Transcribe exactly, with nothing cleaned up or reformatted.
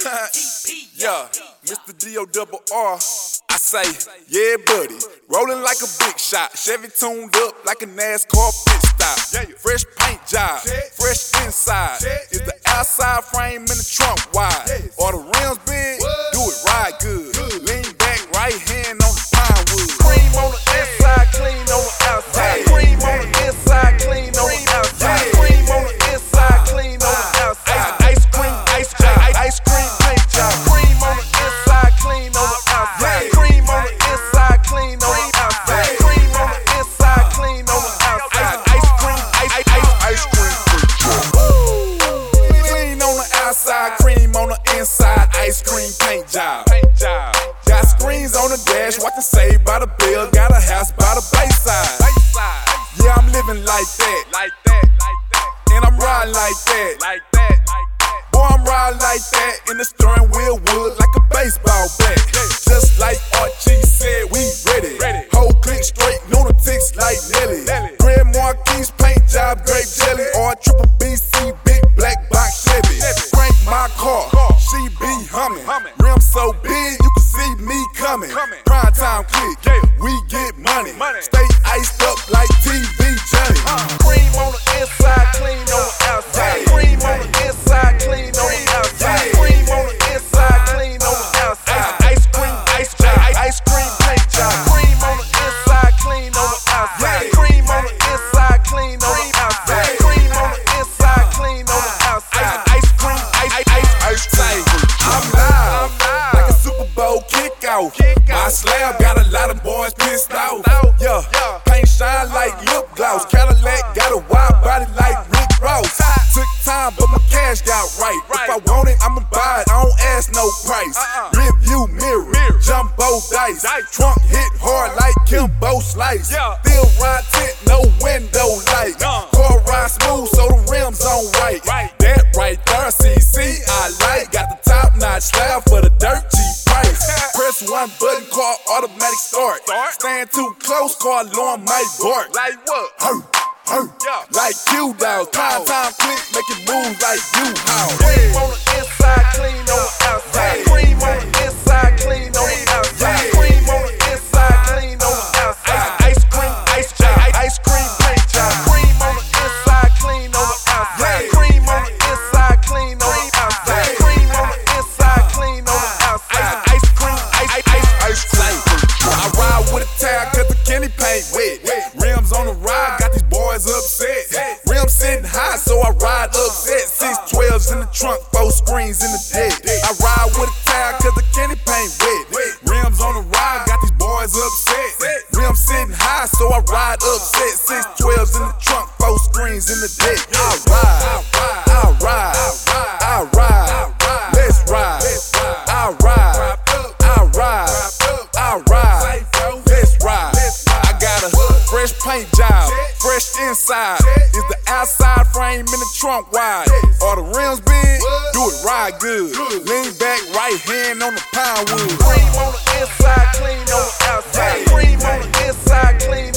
Yeah, Mister D O double R. I say, yeah, buddy. Rolling like a big shot. Chevy tuned up like a NASCAR pit stop. Fresh paint job, fresh inside. Is the outside frame in the trunk wide? Or the rims big? Do it right good. Lean back, right hand on the pine wood. Cream on the inside, clean on the outside. Cream on the inside, clean on the outside. Cream on the inside, clean on the outside. Ice cream, ice cream, ice cream paint job. Cream on the inside, clean on the outside. Cream on the inside, clean on the outside. Cream on the inside, clean on the outside. Ice cream, ice, ice, ice cream paint job. Clean on the outside, cream on the inside. Ice cream paint job. Got screens on the dash, watching Saved by the Bell. Got a house by the Bayside. Yeah, I'm living like that, Like that, like that, and I'm riding like that. like that, like that. Boy, I'm riding like that in the steering wheel wood like a baseball bat. Just like Archie said, we ready. Ready. Whole click straight, lunatics like Nelly. Nelly. Greg Marquis paint job, grape jelly, or triple B C big black box Chevy. Chevy. Crank my car, Car. she be humming. Humming. Rim so big, you can see me coming. Coming. Prime time click, Yeah. we get money. Money. Stay iced up like T V Johnny. Cream on the inside, clean on the outside. Cream on the inside, clean on the outside. Cream on the inside, clean on the outside. Ice cream, ice cream, ice cream paint job. Cream on the inside, clean on the outside. Cream on the inside, clean on the outside. Cream on the inside, clean on the outside. Ice cream, ice, ice, ice cream. I'm live, like a Super Bowl kickoff. My slab got a lot of boys pissed off. Yeah, paint shine like lip gloss. Cadillac got a wide body like Rick Ross. Took time, but my cash got right. If I want it, I'ma buy it. I don't ask no price. Rear view mirror, jumbo dice. Trunk hit hard like Kimbo Slice. Still ride tent, no window light. Car ride smooth, so the rims on right. That right there, C C I like. Got the top notch slab for the dirt cheap price. Press one button, car automatic start. Stand too close, car alarm might bark. Like what? Hur, hur, like Q dogs. Time, time, click, make it move like you how. Cream on the inside, clean on the outside. Cream on the inside, clean on the outside. Cream on the inside, clean on the outside. Ice cream, ice cream, ice cream paint job. Cream on the inside, clean on the outside. Cream on the inside, clean on the outside. Cream on the inside, clean on the outside. Ice cream, ice, ice, ice cream. I ride with a towel cause the candy paint wet. Rims on the ride, got these boys upset. Rims sitting high, so I ride upset. Six twelves in the trunk, four screens in the deck. I ride with a towel cause the candy paint wet. Rims on the ride, got these boys upset. Rims sitting high, so I ride upset. Six twelves in the trunk, four screens in the deck. I ride, I ride, I ride, let's ride. I ride, I ride, I ride, let's ride. I got a fresh paint job, fresh inside. Is the outside frame in the trunk wide? Are the rims big? Do it right good. Lean back, right hand on the pine wood. Cream on the inside, clean on the outside. Cream on the inside, clean